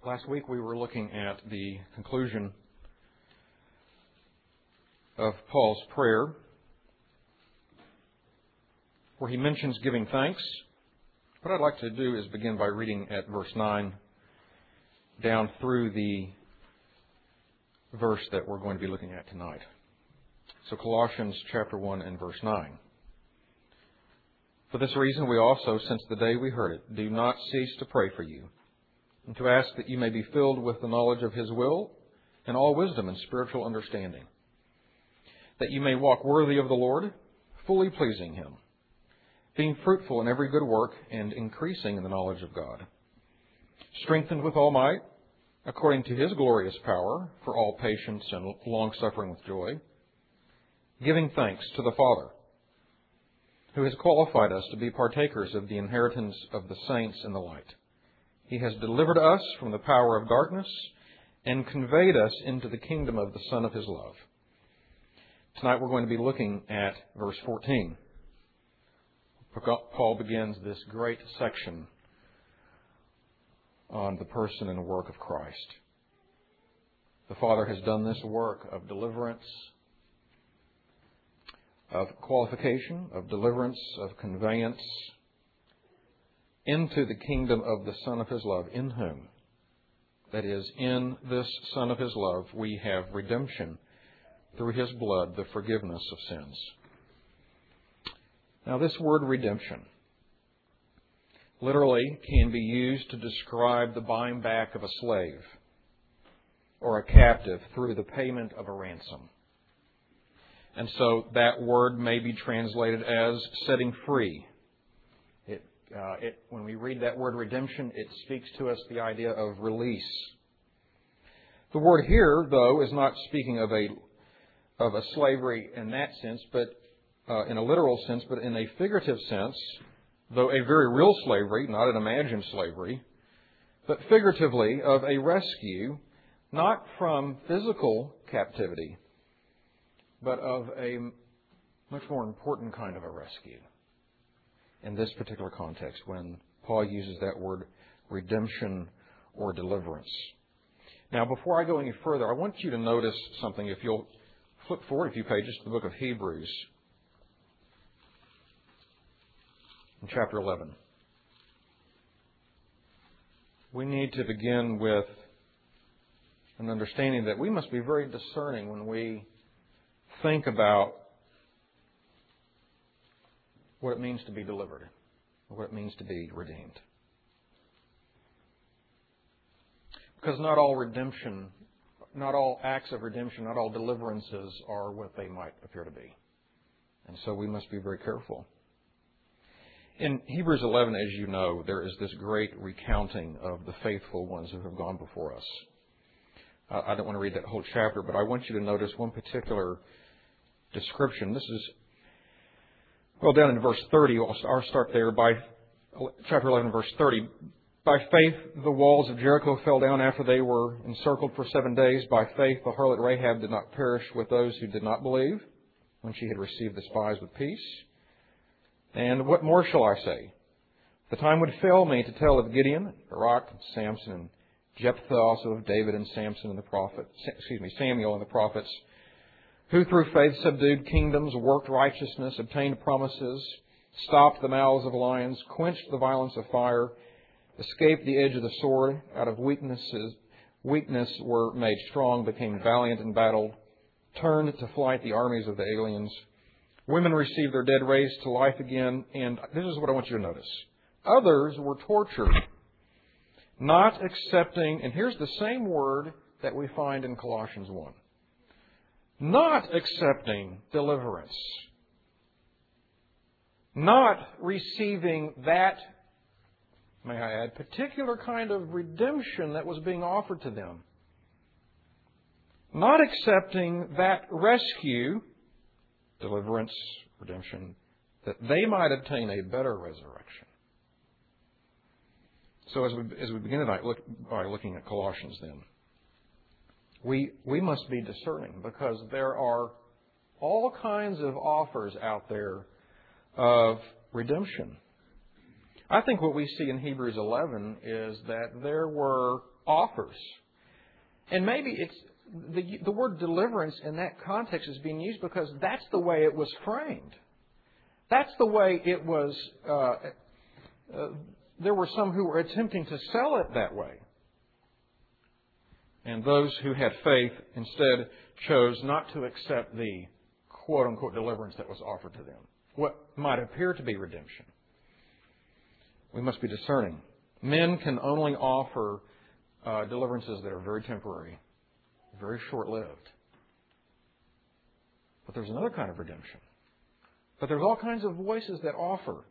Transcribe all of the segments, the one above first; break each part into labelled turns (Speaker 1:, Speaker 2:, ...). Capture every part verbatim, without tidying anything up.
Speaker 1: Last week we were looking at the conclusion of Paul's prayer, where he mentions giving thanks. What I'd like to do is begin by reading at verse nine down through the verse that we're going to be looking at tonight. So Colossians chapter one and verse nine. For this reason we also, since the day we heard it, do not cease to pray for you, and to ask that you may be filled with the knowledge of His will and all wisdom and spiritual understanding, that you may walk worthy of the Lord, fully pleasing Him, being fruitful in every good work and increasing in the knowledge of God, strengthened with all might, according to His glorious power, for all patience and long-suffering with joy, giving thanks to the Father, who has qualified us to be partakers of the inheritance of the saints in the light. He has delivered us from the power of darkness and conveyed us into the kingdom of the Son of His love. Tonight we're going to be looking at verse fourteen. Paul begins this great section on the person and work of Christ. The Father has done this work of deliverance, of qualification, of deliverance, of conveyance, into the kingdom of the Son of His love, in whom, that is, in this Son of His love, we have redemption through His blood, the forgiveness of sins. Now, this word redemption literally can be used to describe the buying back of a slave or a captive through the payment of a ransom. And so that word may be translated as setting free. It, uh, it, when we read that word redemption, it speaks to us the idea of release. The word here, though, is not speaking of a of a slavery in that sense, but uh, in a literal sense, but in a figurative sense, though a very real slavery, not an imagined slavery, but figuratively of a rescue, not from physical captivity, but of a much more important kind of a rescue in this particular context when Paul uses that word redemption or deliverance. Now, before I go any further, I want you to notice something. If you'll flip forward a few pages to the book of Hebrews, in chapter eleven. We need to begin with an understanding that we must be very discerning when we think about what it means to be delivered, or what it means to be redeemed. Because not all redemption, not all acts of redemption, not all deliverances are what they might appear to be. And so we must be very careful. In Hebrews eleven, as you know, there is this great recounting of the faithful ones who have gone before us. Uh, I don't want to read that whole chapter, but I want you to notice one particular description. This is, well, down in verse thirty. I'll start there. By chapter eleven, verse thirty. By faith, the walls of Jericho fell down after they were encircled for seven days. By faith, the harlot Rahab did not perish with those who did not believe, when she had received the spies with peace. And what more shall I say? The time would fail me to tell of Gideon, Barak, and Samson, and Jephthah, also of David and Samson and the prophet, excuse me, Samuel and the prophets, who through faith subdued kingdoms, worked righteousness, obtained promises, stopped the mouths of lions, quenched the violence of fire, escaped the edge of the sword, out of weaknesses, weakness were made strong, became valiant in battle, turned to flight the armies of the aliens. Women received their dead raised to life again, and this is what I want you to notice. Others were tortured, not accepting, and here's the same word that we find in Colossians one, not accepting deliverance, not receiving that, may I add, particular kind of redemption that was being offered to them, not accepting that rescue, deliverance, redemption, that they might obtain a better resurrection. So as we as we begin tonight look, by looking at Colossians then, we we must be discerning, because there are all kinds of offers out there of redemption. I think what we see in Hebrews eleven is that there were offers. And maybe it's the, the word deliverance in that context is being used because that's the way it was framed. That's the way it was. Uh, uh, there were some who were attempting to sell it that way. And those who had faith instead chose not to accept the quote-unquote deliverance that was offered to them. What might appear to be redemption. We must be discerning. Men can only offer uh, deliverances that are very temporary, very short-lived. But there's another kind of redemption. But there's all kinds of voices that offer.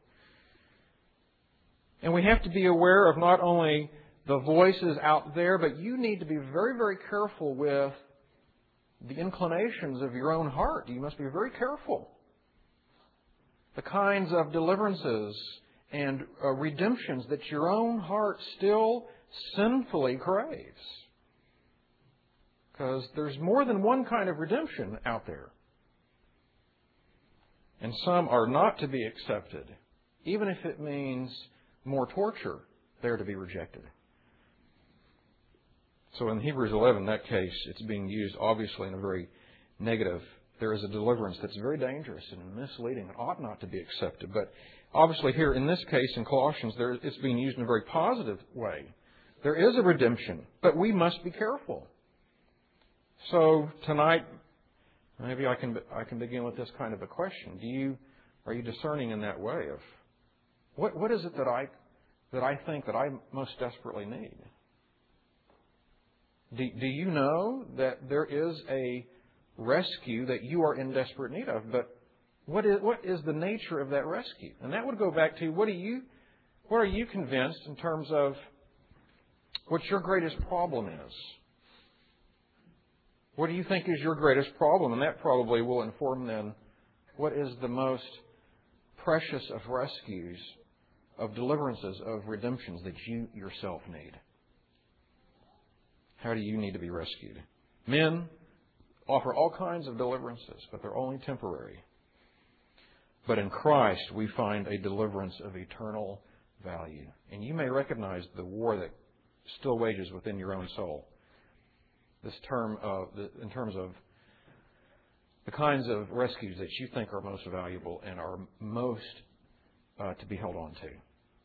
Speaker 1: And we have to be aware of not only the voices out there, but you need to be very, very careful with the inclinations of your own heart. You must be very careful. The kinds of deliverances and uh, redemptions that your own heart still sinfully craves. Because there's more than one kind of redemption out there. And some are not to be accepted, even if it means more torture. They're to be rejected. So in Hebrews eleven, in that case, it's being used obviously in a very negative. There is a deliverance that's very dangerous and misleading and ought not to be accepted. But obviously here in this case in Colossians, there, it's being used in a very positive way. There is a redemption, but we must be careful. So tonight, maybe I can I can begin with this kind of a question: Do you are you discerning in that way of what what is it that I that I think that I most desperately need? Do, do you know that there is a rescue that you are in desperate need of? But what is what is the nature of that rescue? And that would go back to what do you what are you convinced in terms of what your greatest problem is? What do you think is your greatest problem? And that probably will inform then what is the most precious of rescues, of deliverances, of redemptions that you yourself need. How do you need to be rescued? Men offer all kinds of deliverances, but they're only temporary. But in Christ, we find a deliverance of eternal value. And you may recognize the war that still wages within your own soul. This term, of the, in terms of the kinds of rescues that you think are most valuable and are most uh, to be held on to.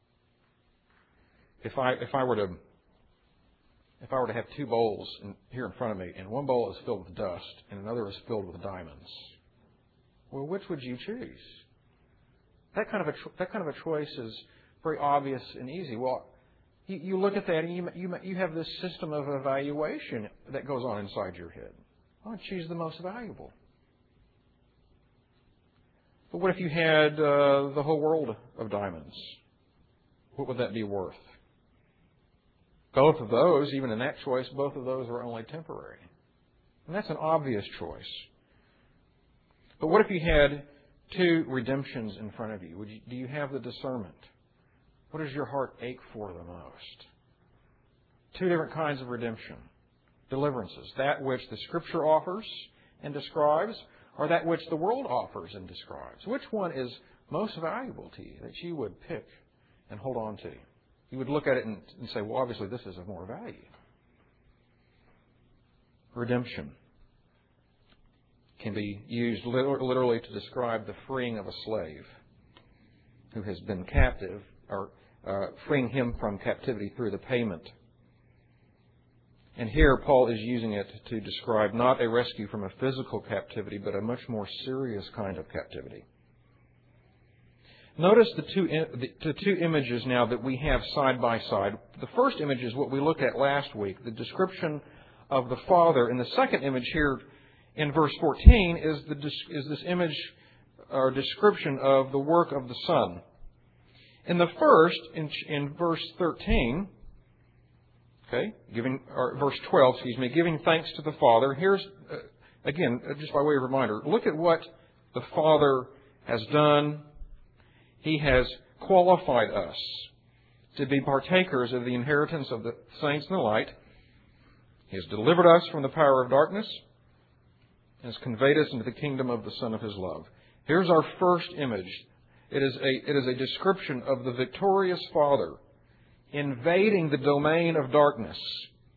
Speaker 1: If I if I were to if I were to have two bowls in, here in front of me, and one bowl is filled with dust and another is filled with diamonds, well, which would you choose? That kind of a that kind of a choice is very obvious and easy. Well, you, you look at that and you you you have this system of evaluation that goes on inside your head. I'd choose the most valuable. But what if you had uh, the whole world of diamonds? What would that be worth? Both of those, even in that choice, both of those are only temporary. And that's an obvious choice. But what if you had two redemptions in front of you? Would you do you have the discernment? What does your heart ache for the most? Two different kinds of redemption. Deliverances. That which the Scripture offers and describes, or that which the world offers and describes. Which one is most valuable to you that you would pick and hold on to? You would look at it and, and say, well, obviously this is of more value. Redemption can be used literally to describe the freeing of a slave who has been captive, or uh, freeing him from captivity through the payment. And here Paul is using it to describe not a rescue from a physical captivity, but a much more serious kind of captivity. Notice the two, the two images now that we have side by side. The first image is what we looked at last week, the description of the Father. And the second image here in verse fourteen is, the, is this image or description of the work of the Son. In the first, in, in verse thirteen, okay, giving or verse twelve, excuse me, giving thanks to the Father. Here's uh, again, just by way of reminder, look at what the Father has done. He has qualified us to be partakers of the inheritance of the saints in the light. He has delivered us from the power of darkness and has conveyed us into the kingdom of the Son of His love. Here's our first image. It is a, it is a description of the victorious Father invading the domain of darkness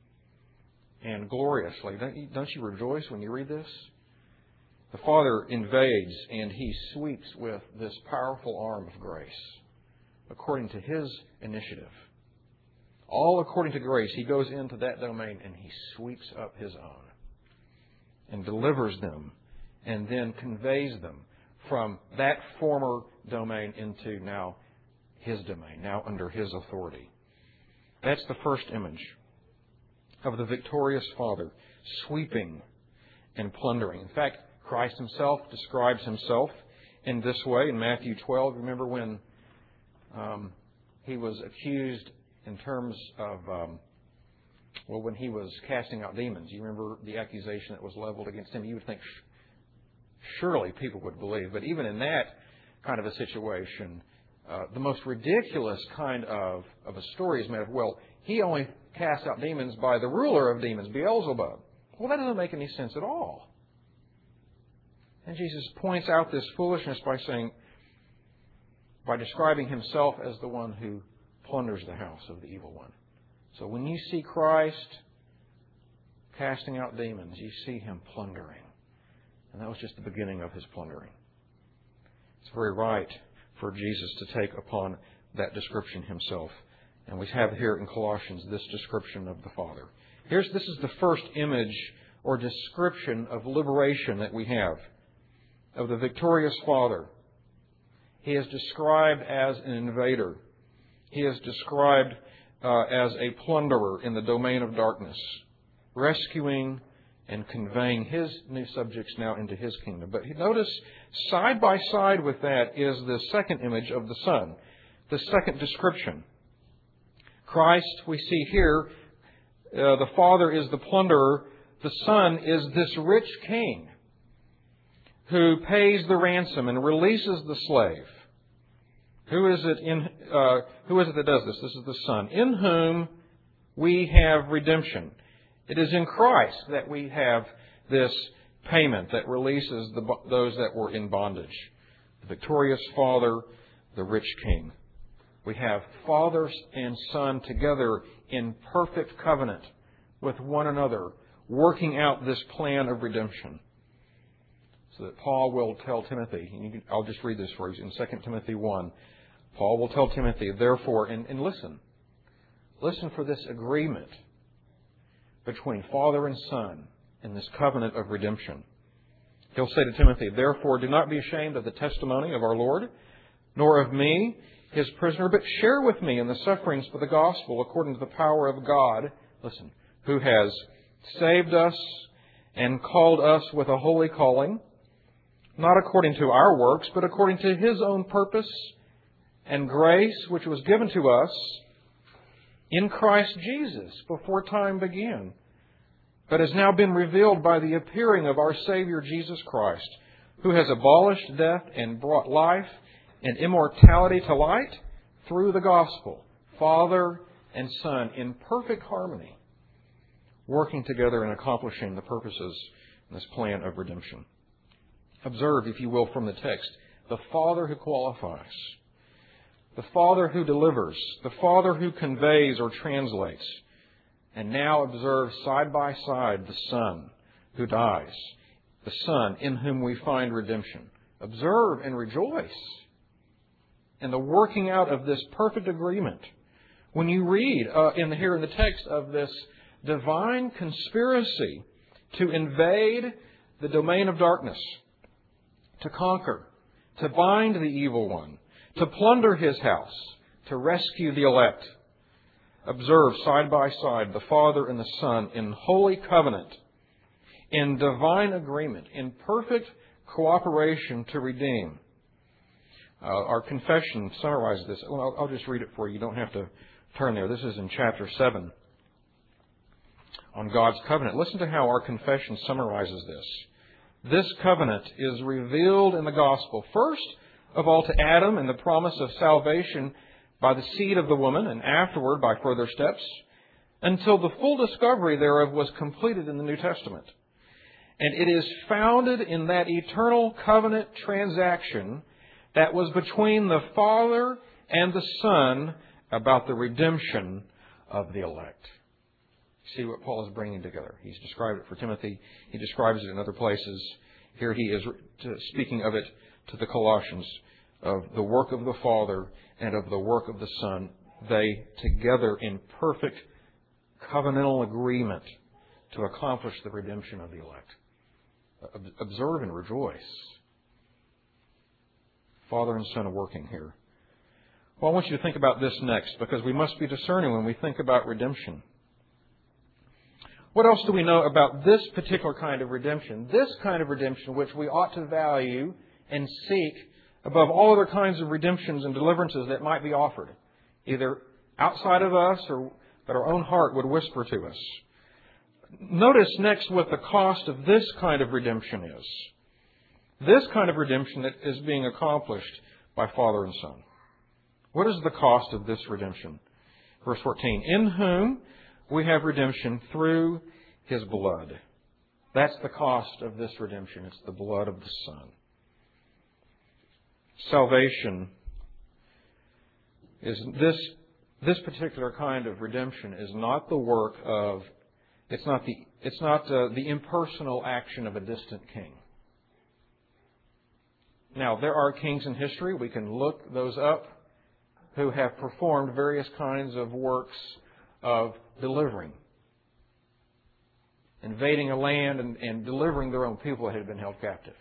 Speaker 1: and gloriously. Don't you, don't you rejoice when you read this? The Father invades and He sweeps with this powerful arm of grace according to His initiative. All according to grace, He goes into that domain and He sweeps up His own and delivers them and then conveys them from that former domain into now His domain, now under His authority. That's the first image of the victorious Father, sweeping and plundering. In fact, Christ Himself describes Himself in this way in Matthew twelve. Remember when um, He was accused in terms of, um, well, when He was casting out demons. You remember the accusation that was leveled against Him? You would think surely people would believe. But even in that kind of a situation, uh, the most ridiculous kind of, of a story is made of, well, He only cast out demons by the ruler of demons, Beelzebub. Well, that doesn't make any sense at all. And Jesus points out this foolishness by saying, by describing Himself as the one who plunders the house of the evil one. So when you see Christ casting out demons, you see Him plundering. And that was just the beginning of His plundering. It's very right for Jesus to take upon that description Himself. And we have here in Colossians this description of the Father. Here's, this is the first image or description of liberation that we have of the victorious Father. He is described as an invader. He is described uh, as a plunderer in the domain of darkness, rescuing and conveying His new subjects now into His kingdom. But notice, side by side with that is the second image of the Son, the second description. Christ, we see here, uh, the Father is the plunderer. The Son is this rich king who pays the ransom and releases the slave. Who is it in? Uh, who is it that does this? This is the Son, in whom we have redemption. It is in Christ that we have this payment that releases the, those that were in bondage. The victorious Father, the rich King. We have Father and Son together in perfect covenant with one another, working out this plan of redemption. So that Paul will tell Timothy, and you can, I'll just read this for you in Second Timothy one. Paul will tell Timothy, therefore, and, and listen, listen for this agreement between Father and Son in this covenant of redemption. He'll say to Timothy, therefore, do not be ashamed of the testimony of our Lord, nor of me, His prisoner, but share with me in the sufferings for the gospel according to the power of God, listen, who has saved us and called us with a holy calling, not according to our works, but according to His own purpose and grace, which was given to us in Christ Jesus before time began, but has now been revealed by the appearing of our Savior Jesus Christ, who has abolished death and brought life and immortality to light through the gospel, Father and Son in perfect harmony, working together and accomplishing the purposes in this plan of redemption. Observe, if you will, from the text, the Father who qualifies, the Father who delivers, the Father who conveys or translates, and now observe side by side the Son who dies, the Son in whom we find redemption. Observe and rejoice in the working out of this perfect agreement. When you read uh, in the, here in the text of this divine conspiracy to invade the domain of darkness, to conquer, to bind the evil one, to plunder his house, to rescue the elect. Observe side by side the Father and the Son in holy covenant, in divine agreement, in perfect cooperation to redeem. Uh, our confession summarizes this. Well, I'll, I'll just read it for you. You don't have to turn there. This is in chapter seven on God's covenant. Listen to how our confession summarizes this. This covenant is revealed in the gospel, first of all to Adam and the promise of salvation by the seed of the woman, and afterward by further steps, until the full discovery thereof was completed in the New Testament. And it is founded in that eternal covenant transaction that was between the Father and the Son about the redemption of the elect. See what Paul is bringing together. He's described it for Timothy. He describes it in other places. Here he is speaking of it to the Colossians, of the work of the Father and of the work of the Son. They together in perfect covenantal agreement to accomplish the redemption of the elect. Observe and rejoice. Father and Son are working here. Well, I want you to think about this next, because we must be discerning when we think about redemption. What else do we know about this particular kind of redemption? This kind of redemption which we ought to value and seek above all other kinds of redemptions and deliverances that might be offered, either outside of us or that our own heart would whisper to us. Notice next what the cost of this kind of redemption is. This kind of redemption that is being accomplished by Father and Son. What is the cost of this redemption? Verse fourteen, in whom we have redemption through His blood. That's the cost of this redemption. It's the blood of the Son. Salvation is this, this particular kind of redemption is not the work of, it's not the, it's not uh, the impersonal action of a distant king. Now, there are kings in history, we can look those up, who have performed various kinds of works of delivering, invading a land and, and delivering their own people that had been held captive.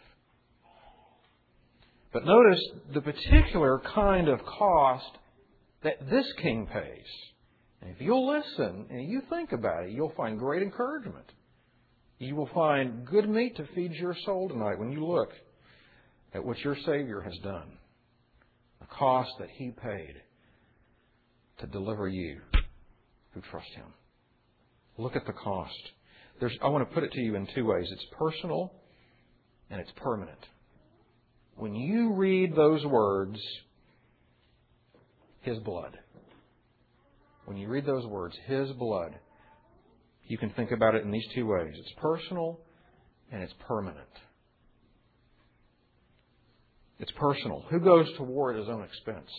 Speaker 1: But notice the particular kind of cost that this king pays. And if you'll listen and you think about it, you'll find great encouragement. You will find good meat to feed your soul tonight when you look at what your Savior has done. The cost that He paid to deliver you who trust Him. Look at the cost. There's, I want to put it to you in two ways. It's personal and it's permanent. When you read those words, His blood. When you read those words, His blood, you can think about it in these two ways. It's personal and it's permanent. It's personal. Who goes to war at his own expense?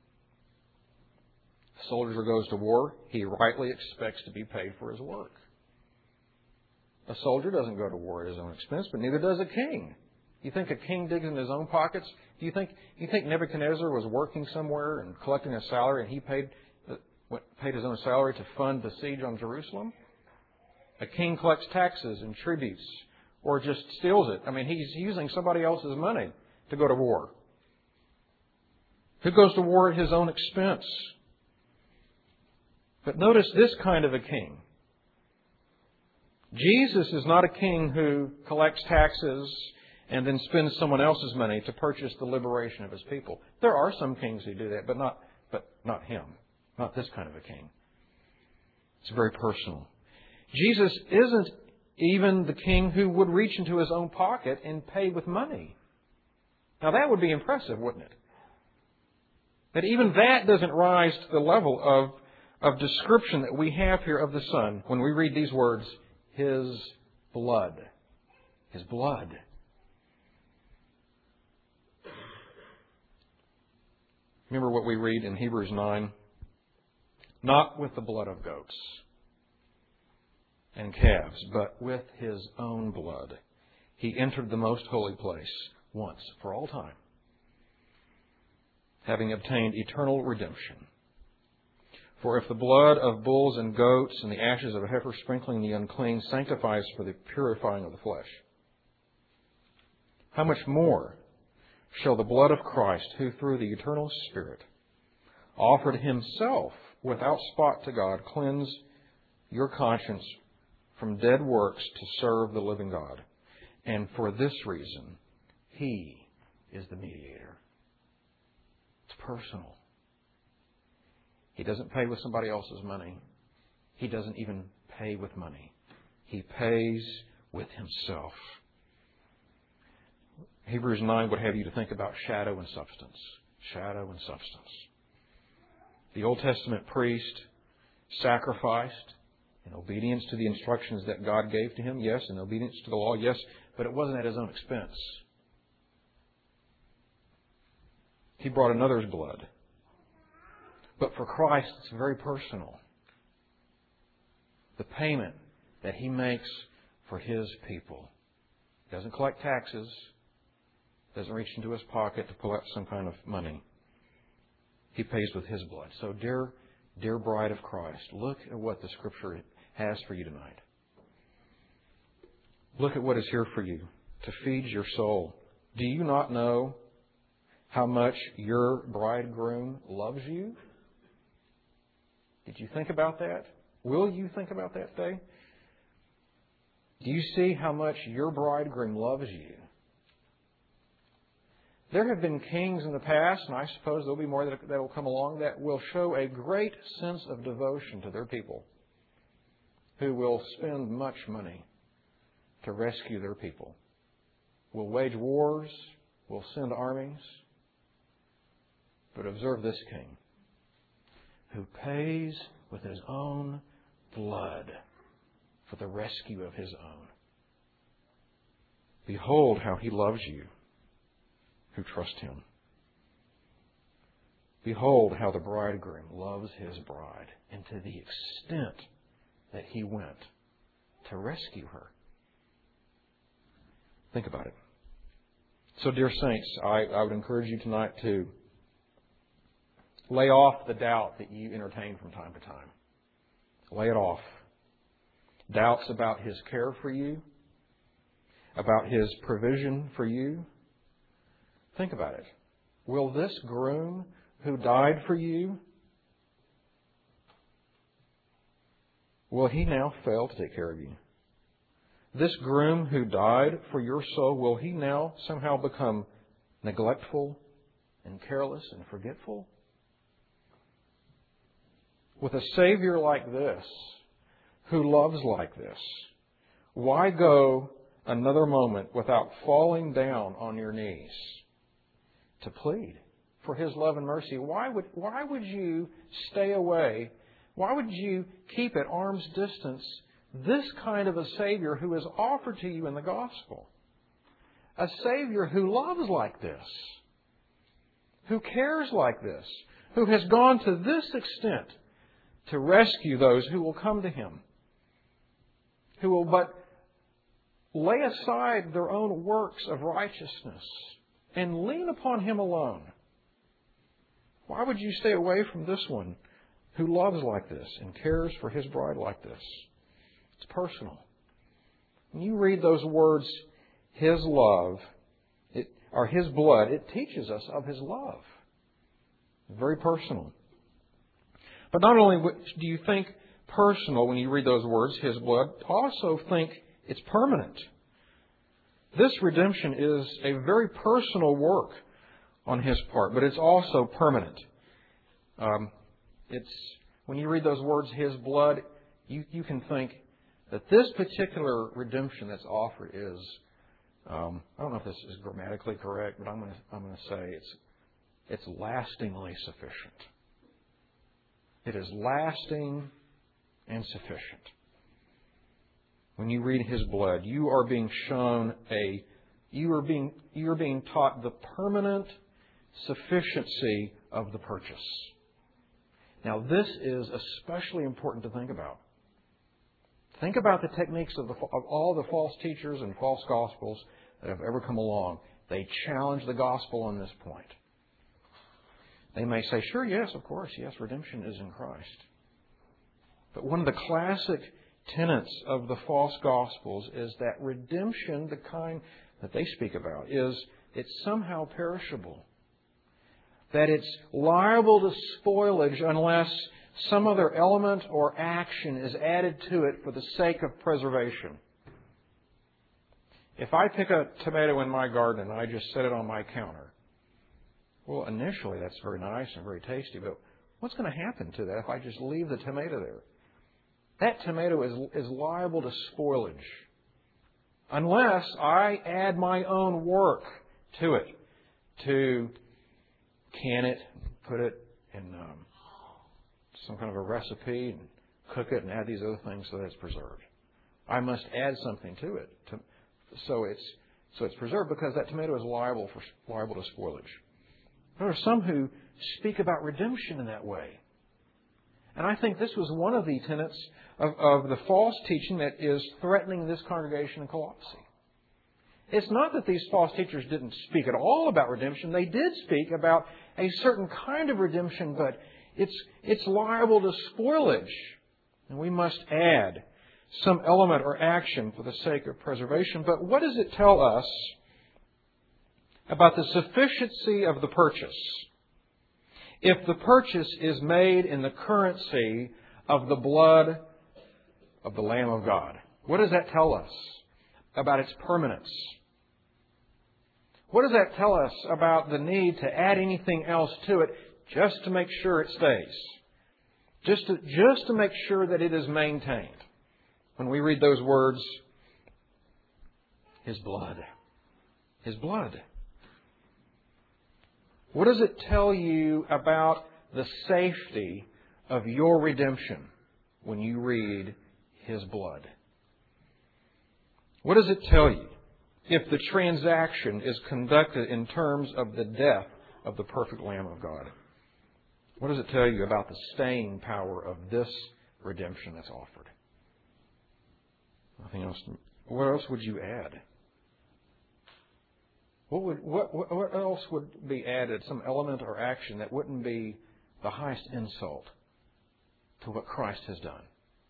Speaker 1: A soldier who goes to war, he rightly expects to be paid for his work. A soldier doesn't go to war at his own expense, but neither does a king. You think a king digs in his own pockets? Do you think you think Nebuchadnezzar was working somewhere and collecting a salary, and he paid paid his own salary to fund the siege on Jerusalem? A king collects taxes and tributes, or just steals it. I mean, he's using somebody else's money to go to war. Who goes to war at his own expense? But notice this kind of a king. Jesus is not a king who collects taxes and then spends someone else's money to purchase the liberation of His people. There are some kings who do that, but not, but not Him. Not this kind of a king. It's very personal. Jesus isn't even the king who would reach into his own pocket and pay with money. Now that would be impressive, wouldn't it? But even that doesn't rise to the level of, of description that we have here of the Son when we read these words, His blood. His blood. Remember what we read in Hebrews nine? Not with the blood of goats and calves, but with His own blood. He entered the most holy place once for all time, having obtained eternal redemption. For if the blood of bulls and goats and the ashes of a heifer sprinkling the unclean sanctifies for the purifying of the flesh, how much more shall the blood of Christ, who through the eternal Spirit offered Himself without spot to God, cleanse your conscience from dead works to serve the living God? And for this reason, He is the mediator. It's personal. He doesn't pay with somebody else's money. He doesn't even pay with money. He pays with Himself. Hebrews nine would have you to think about shadow and substance. Shadow and substance. The Old Testament priest sacrificed in obedience to the instructions that God gave to him, yes, in obedience to the law, yes, but it wasn't at his own expense. He brought another's blood. But for Christ, it's very personal. the payment that He makes for His people. He doesn't collect taxes, doesn't reach into His pocket to pull out some kind of money. He pays with His blood. So, dear, dear bride of Christ, look at what the Scripture has for you tonight. Look at what is here for you to feed your soul. Do you not know how much your bridegroom loves you? Did you think about that? Will you think about that today? Do you see how much your bridegroom loves you? There have been kings in the past, and I suppose there'll be more that will come along, that will show a great sense of devotion to their people, who will spend much money to rescue their people, will wage wars, will send armies. But observe this king, who pays with his own blood for the rescue of his own. Behold how He loves you who trust Him. Behold how the bridegroom loves his bride, and to the extent that He went to rescue her. Think about it. So, dear saints, I, I would encourage you tonight to lay off the doubt that you entertain from time to time. Lay it off. Doubts about His care for you, about His provision for you. Think about it. Will this groom who died for you, will He now fail to take care of you? This groom who died for your soul, will He now somehow become neglectful and careless and forgetful? With a Savior like this, who loves like this, why go another moment without falling down on your knees to plead for His love and mercy? Why would, why would you stay away? Why would you keep at arm's distance this kind of a Savior who is offered to you in the gospel? A Savior who loves like this, who cares like this, who has gone to this extent to rescue those who will come to Him, who will but lay aside their own works of righteousness and lean upon Him alone. Why would you stay away from this one who loves like this and cares for His bride like this? It's personal. When you read those words, His love, it, or His blood, it teaches us of His love. Very personal. But not only do you think personal when you read those words, His blood, also think it's permanent. This redemption is a very personal work on His part, but it's also permanent. Um, it's when you read those words, His blood, you, you can think that this particular redemption that's offered is, um, I don't know if this is grammatically correct, but I'm going to I'm going to say it's it's lastingly sufficient. It is lasting and sufficient. When you read His blood, you are being shown a, you are being, you are being taught the permanent sufficiency of the purchase. Now, this is especially important to think about. Think about the techniques of, the, of all the false teachers and false gospels that have ever come along. They challenge the gospel on this point. They may say, sure, yes, of course, yes, redemption is in Christ. But one of the classic tenets of the false gospels is that redemption, the kind that they speak about, is it's somehow perishable. That it's liable to spoilage unless some other element or action is added to it for the sake of preservation. If I pick a tomato in my garden and I just set it on my counter, well, initially that's very nice and very tasty, but what's going to happen to that if I just leave the tomato there? That tomato is, is liable to spoilage unless I add my own work to it, to can it, put it in um, some kind of a recipe and cook it and add these other things so that it's preserved. I must add something to it to, so it's so it's preserved, because that tomato is liable for liable to spoilage. There are some who speak about redemption in that way. And I think this was one of the tenets of, of the false teaching that is threatening this congregation in Colossae. It's not that these false teachers didn't speak at all about redemption. They did speak about a certain kind of redemption, but it's, it's liable to spoilage. And we must add some element or action for the sake of preservation. But what does it tell us about the sufficiency of the purchase? If the purchase is made in the currency of the blood of the Lamb of God, what does that tell us about its permanence? What does that tell us about the need to add anything else to it just to make sure it stays? Just to, just to make sure that it is maintained. When we read those words, His blood. His blood. What does it tell you about the safety of your redemption when you read His blood? What does it tell you if the transaction is conducted in terms of the death of the perfect Lamb of God? What does it tell you about the staying power of this redemption that's offered? Nothing else. What else would you add? What would what what else would be added? Some element or action that wouldn't be the highest insult to what Christ has done.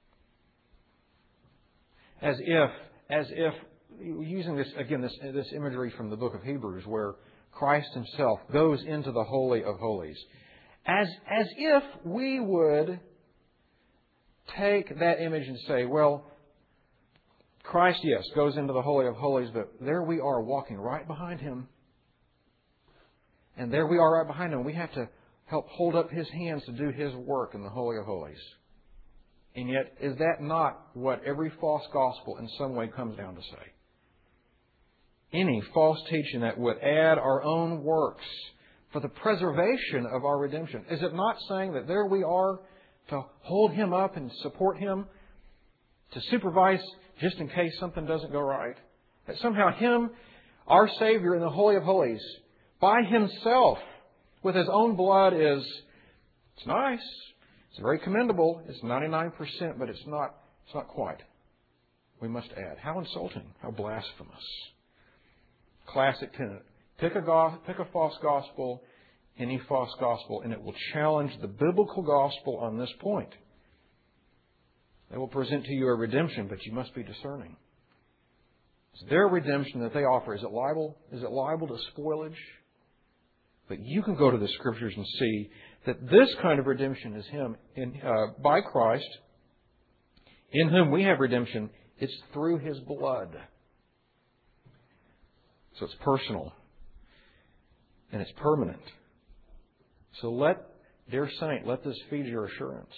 Speaker 1: As if, as if, using this again, this this imagery from the book of Hebrews, where Christ Himself goes into the Holy of Holies, as as if we would take that image and say, well, Christ, yes, goes into the Holy of Holies, but there we are walking right behind Him. And there we are right behind Him. We have to help hold up His hands to do His work in the Holy of Holies. And yet, is that not what every false gospel in some way comes down to say? Any false teaching that would add our own works for the preservation of our redemption, is it not saying that there we are to hold Him up and support Him, to supervise just in case something doesn't go right? That somehow Him, our Savior in the Holy of Holies, by Himself, with His own blood, is, it's nice, it's very commendable, it's ninety-nine percent, but it's not, it's not quite. We must add. How insulting, how blasphemous. Classic tenet. Pick a, go- pick a false gospel, any false gospel, and it will challenge the biblical gospel on this point. They will present to you a redemption, but you must be discerning. It's their redemption that they offer. Is it liable? Is it liable to spoilage? But you can go to the Scriptures and see that this kind of redemption is Him in, uh, by Christ, in whom we have redemption. It's through His blood. So it's personal. And it's permanent. So let, dear saint, let this feed your assurance.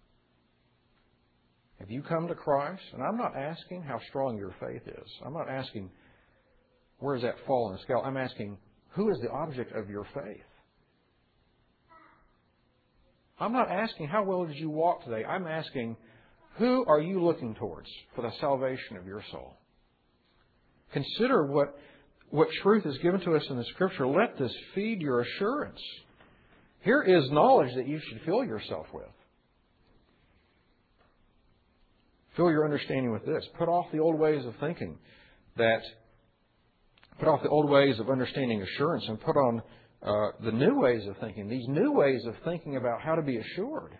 Speaker 1: Have you come to Christ? And I'm not asking how strong your faith is. I'm not asking where does that fall on the scale. I'm asking who is the object of your faith? I'm not asking how well did you walk today. I'm asking who are you looking towards for the salvation of your soul? Consider what, what truth is given to us in the Scripture. Let this feed your assurance. Here is knowledge that you should fill yourself with. Fill your understanding with this. Put off the old ways of thinking that, put off the old ways of understanding assurance and put on uh, the new ways of thinking. These new ways of thinking about how to be assured.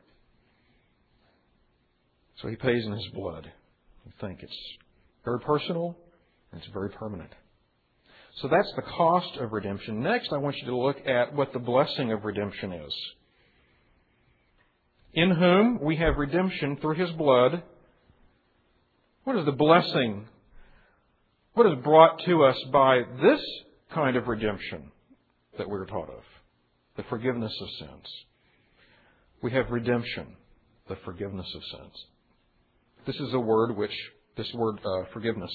Speaker 1: So He pays in His blood. I think it's very personal and it's very permanent. So that's the cost of redemption. Next, I want you to look at what the blessing of redemption is. In whom we have redemption through His blood. What is the blessing? What is brought to us by this kind of redemption that we're taught of? The forgiveness of sins. We have redemption, the forgiveness of sins. This is a word which, this word uh, forgiveness,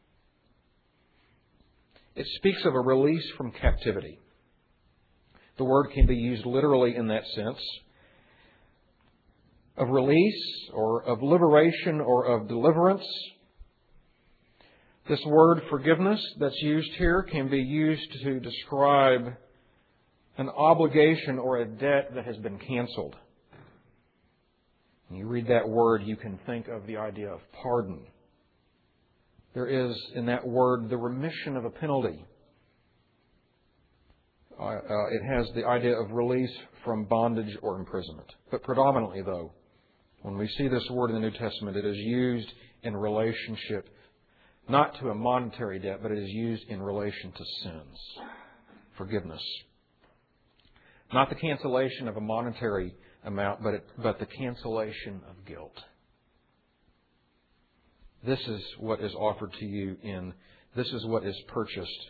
Speaker 1: it speaks of a release from captivity. The word can be used literally in that sense. Of release or of liberation or of deliverance. This word forgiveness that's used here can be used to describe an obligation or a debt that has been canceled. When you read that word, you can think of the idea of pardon. There is in that word the remission of a penalty. Uh, uh, it has the idea of release from bondage or imprisonment. But predominantly, though, when we see this word in the New Testament, it is used in relationship not to a monetary debt, but it is used in relation to sins, forgiveness. Not the cancellation of a monetary amount, but it, but the cancellation of guilt. This is what is offered to you in, this is what is purchased.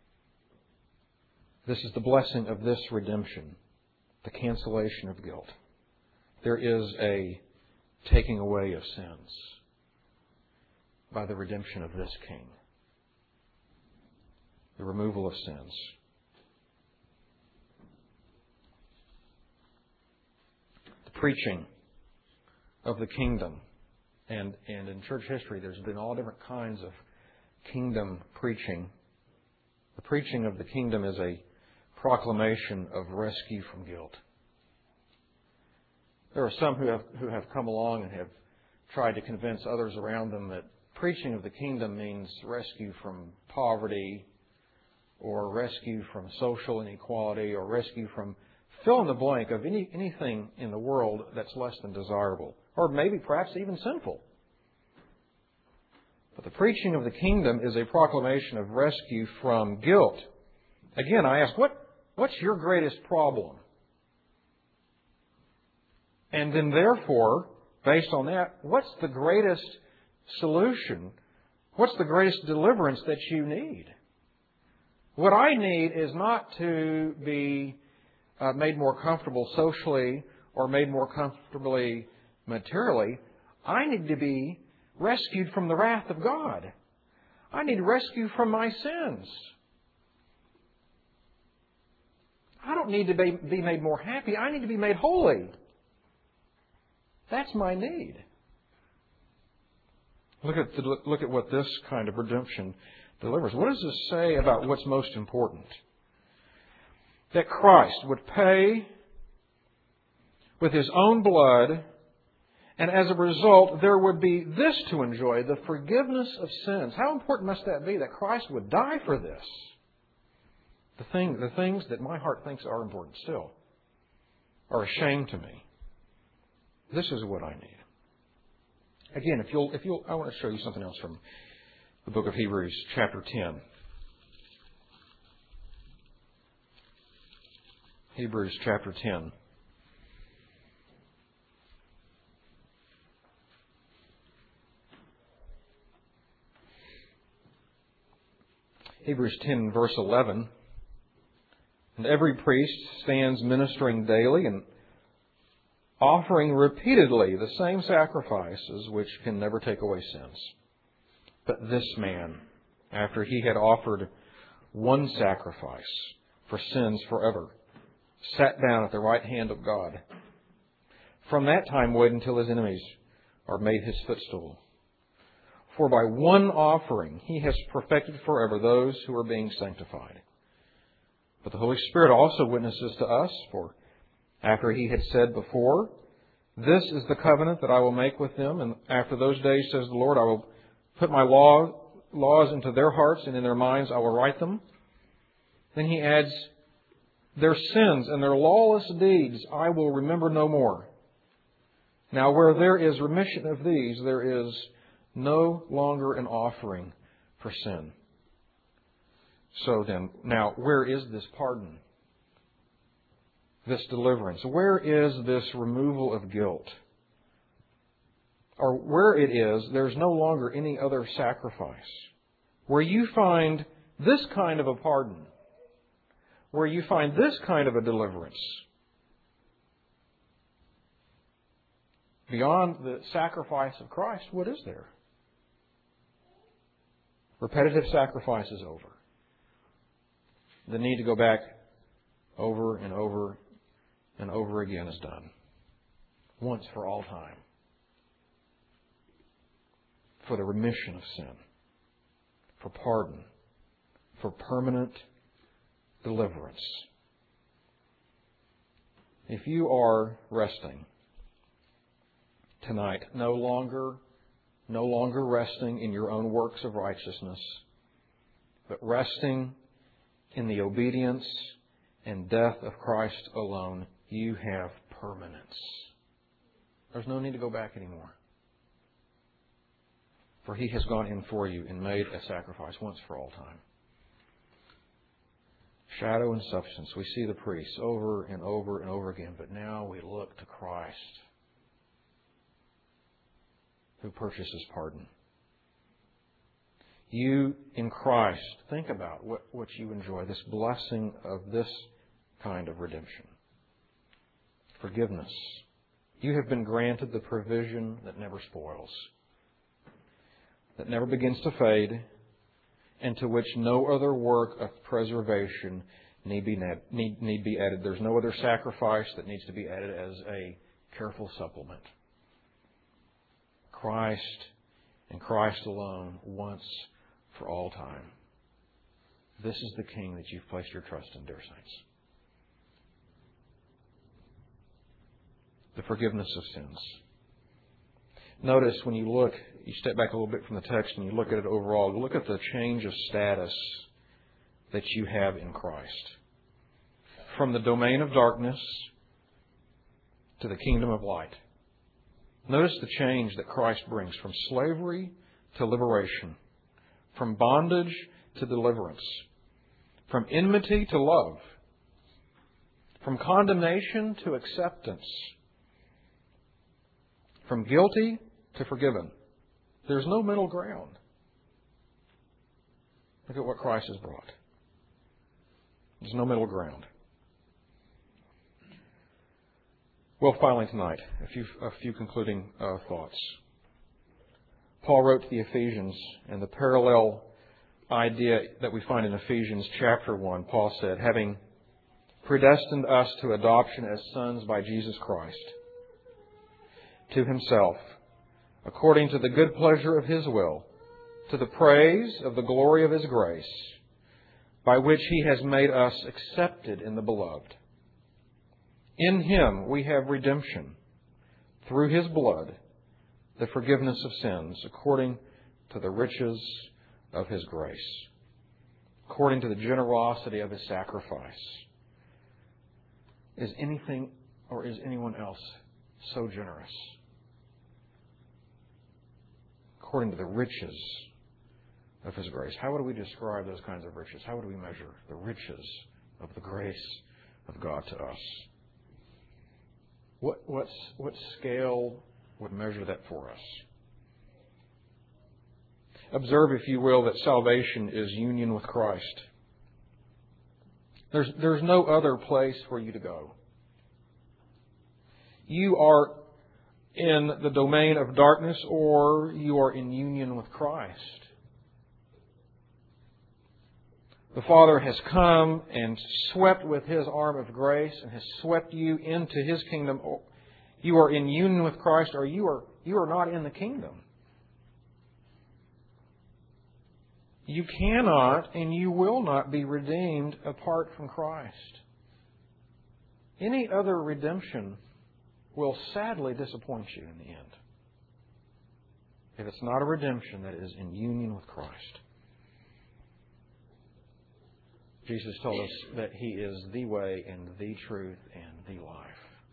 Speaker 1: This is the blessing of this redemption, the cancellation of guilt. There is a taking away of sins by the redemption of this King. The removal of sins. The preaching of the kingdom. And, and in church history, there's been all different kinds of kingdom preaching. The preaching of the kingdom is a proclamation of rescue from guilt. There are some who have who have come along and have tried to convince others around them that preaching of the kingdom means rescue from poverty, or rescue from social inequality, or rescue from fill in the blank of any anything in the world that's less than desirable, or maybe perhaps even sinful. But the preaching of the kingdom is a proclamation of rescue from guilt. Again, I ask, what what's your greatest problem? And then therefore, based on that, what's the greatest solution? What's the greatest deliverance that you need? What I need is not to be uh, made more comfortable socially or made more comfortably materially. I need to be rescued from the wrath of God. I need rescue from my sins. I don't need to be, be made more happy. I need to be made holy. That's my need. Look at the, look at what this kind of redemption delivers. What does this say about what's most important? That Christ would pay with His own blood, and as a result, there would be this to enjoy, the forgiveness of sins. How important must that be, that Christ would die for this? The thing, the things that my heart thinks are important still are a shame to me. This is what I need. Again, if you'll, if you'll, I want to show you something else from the book of Hebrews, chapter ten. Hebrews chapter ten. Hebrews ten, verse eleven. And every priest stands ministering daily and offering repeatedly the same sacrifices which can never take away sins. But this man, after he had offered one sacrifice for sins forever, sat down at the right hand of God. From that time wait until his enemies are made his footstool. For by one offering he has perfected forever those who are being sanctified. But the Holy Spirit also witnesses to us, for after he had said before, "This is the covenant that I will make with them, and after those days, says the Lord, I will put my law, laws into their hearts, and in their minds I will write them." Then he adds, "Their sins and their lawless deeds I will remember no more. Now where there is remission of these, there is no longer an offering for sin." So then, now where is this pardon? This deliverance? Where is this removal of guilt? Or where it is, there's no longer any other sacrifice. Where you find this kind of a pardon, where you find this kind of a deliverance, beyond the sacrifice of Christ, what is there? Repetitive sacrifice is over. The need to go back over and over and over again is done. Once for all time. For the remission of sin. For pardon. For permanent deliverance. If you are resting, tonight. No longer, no longer resting in your own works of righteousness, but resting in the obedience and death of Christ alone. You have permanence. There's no need to go back anymore. For He has gone in for you and made a sacrifice once for all time. Shadow and substance. We see the priests over and over and over again, but now we look to Christ, who purchases pardon. You in Christ, think about what, what you enjoy, this blessing of this kind of redemption. Forgiveness. You have been granted the provision that never spoils, that never begins to fade, and to which no other work of preservation need be, need, need be added. There's no other sacrifice that needs to be added as a careful supplement. Christ and Christ alone, once for all time. This is the King that you've placed your trust in, dear saints. The forgiveness of sins. Notice when you look, you step back a little bit from the text and you look at it overall, look at the change of status that you have in Christ. From the domain of darkness to the kingdom of light. Notice the change that Christ brings from slavery to liberation, from bondage to deliverance, from enmity to love, from condemnation to acceptance, from guilty to forgiven. There's no middle ground. Look at what Christ has brought. There's no middle ground. Well, finally tonight, a few, a few concluding uh, thoughts. Paul wrote to the Ephesians, and the parallel idea that we find in Ephesians chapter one, Paul said, having predestined us to adoption as sons by Jesus Christ, to Himself, according to the good pleasure of His will, to the praise of the glory of His grace, by which He has made us accepted in the Beloved. In Him we have redemption, through His blood, the forgiveness of sins, according to the riches of His grace, according to the generosity of His sacrifice. Is anything or is anyone else so generous? According to the riches of His grace. How would we describe those kinds of riches? How would we measure the riches of the grace of God to us? What, what's, what scale would measure that for us? Observe, if you will, that salvation is union with Christ. There's, there's no other place for you to go. You are in the domain of darkness, or you are in union with Christ. The Father has come and swept with His arm of grace and has swept you into His kingdom. You are in union with Christ, or you are, you are not in the kingdom. You cannot and you will not be redeemed apart from Christ. Any other redemption will sadly disappoint you in the end, if it's not a redemption that is in union with Christ. Jesus told us that He is the way and the truth and the life.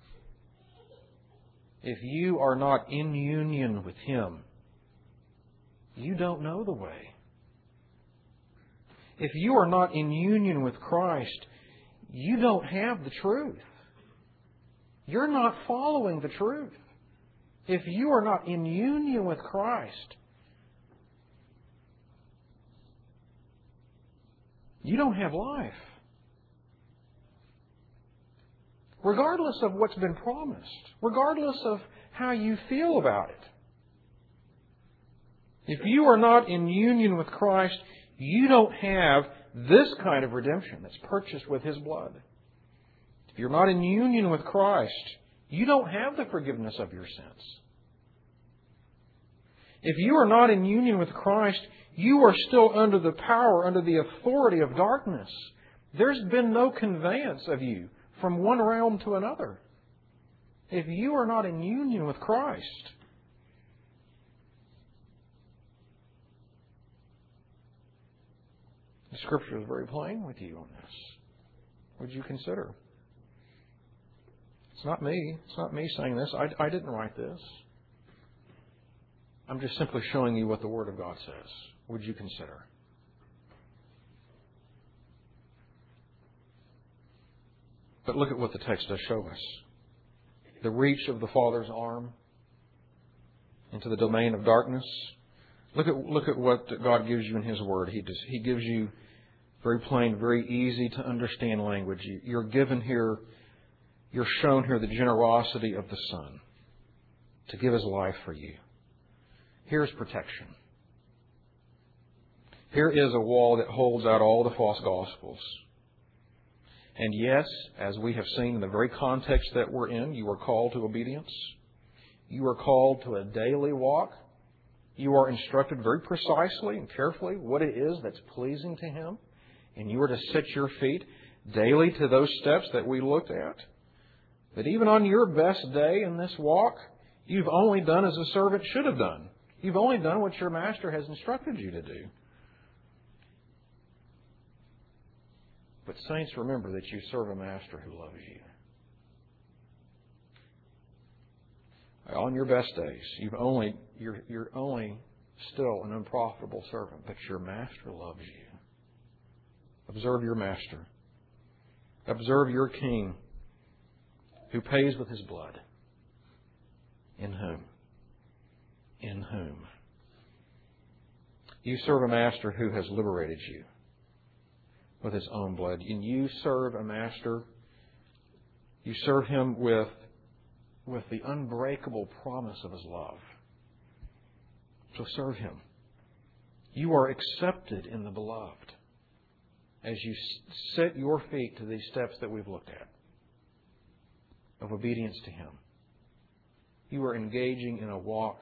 Speaker 1: If you are not in union with Him, you don't know the way. If you are not in union with Christ, you don't have the truth. You're not following the truth. If you are not in union with Christ, you don't have life. Regardless of what's been promised, regardless of how you feel about it. If you are not in union with Christ, you don't have this kind of redemption that's purchased with His blood. If you're not in union with Christ, you don't have the forgiveness of your sins. If you are not in union with Christ, you are still under the power, under the authority of darkness. There's been no conveyance of you from one realm to another. if you are not in union with Christ, the Scripture is very plain with you on this. Would you consider? It's not me. It's not me saying this. I, I didn't write this. I'm just simply showing you what the Word of God says. Would you consider? But look at what the text does show us. The reach of the Father's arm into the domain of darkness. Look at look at what God gives you in His Word. He does, He gives you very plain, very easy to understand language. You're given here, you're shown here the generosity of the Son to give His life for you. Here's protection. Here is a wall that holds out all the false gospels. And yes, as we have seen in the very context that we're in, you are called to obedience. You are called to a daily walk. You are instructed very precisely and carefully what it is that's pleasing to Him. And you are to set your feet daily to those steps that we looked at. But even on your best day in this walk, you've only done as a servant should have done. You've only done what your master has instructed you to do. But saints, remember that you serve a master who loves you. On your best days, you've only, you're, you're only still an unprofitable servant, but your master loves you. Observe your master. Observe your king who pays with his blood. In whom? In whom? You serve a master who has liberated you with His own blood. And you serve a master, you serve Him with, with the unbreakable promise of His love. So serve Him. You are accepted in the beloved as you set your feet to these steps that we've looked at of obedience to Him. You are engaging in a walk,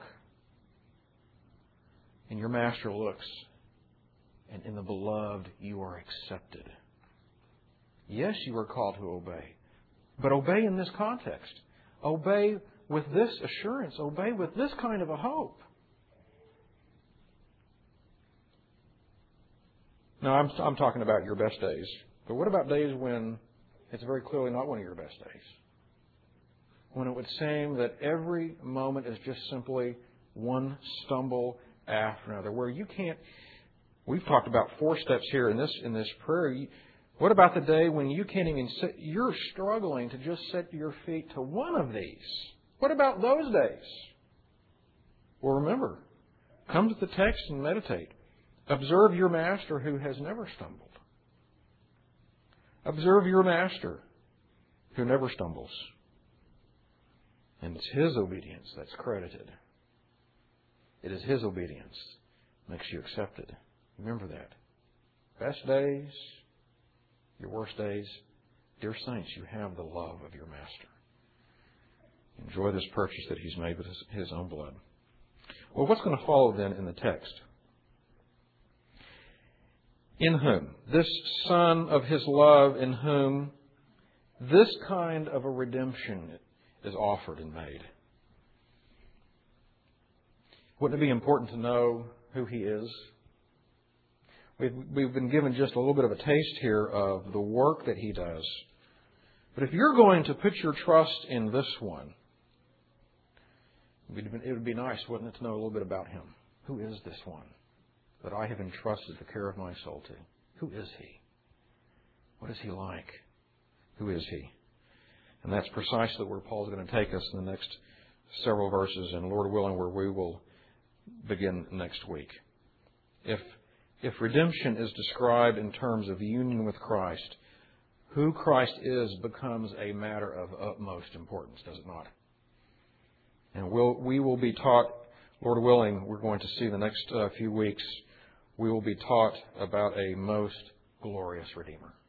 Speaker 1: and your master looks, and in the beloved you are accepted. Yes, you are called to obey, but obey in this context. Obey with this assurance. Obey with this kind of a hope. Now, I'm, I'm talking about your best days. But what about days when it's very clearly not one of your best days? When it would seem that every moment is just simply one stumble after another, where you can't... We've talked about four steps here in this in this prayer. What about the day when you can't even sit, you're struggling to just set your feet to one of these? What about those days? Well, remember, come to the text and meditate. Observe your master who has never stumbled. Observe your master who never stumbles. And it's His obedience that's credited. It is His obedience that makes you accepted. Remember that. Best days, your worst days, dear saints, you have the love of your master. Enjoy this purchase that He's made with His, his own blood. Well, what's going to follow then in the text? In whom? This Son of His love, in whom this kind of a redemption is offered and made. Wouldn't it be important to know who He is? We've, we've been given just a little bit of a taste here of the work that He does. But if you're going to put your trust in this one, it would be nice, wouldn't it, to know a little bit about Him. Who is this one that I have entrusted the care of my soul to? Who is He? What is He like? Who is He? And that's precisely where Paul's going to take us in the next several verses, and Lord willing, where we will begin next week. If if redemption is described in terms of union with Christ, who Christ is becomes a matter of utmost importance, does it not? And we'll, we will be taught, Lord willing, we're going to see the next uh, few weeks, we will be taught about a most glorious Redeemer.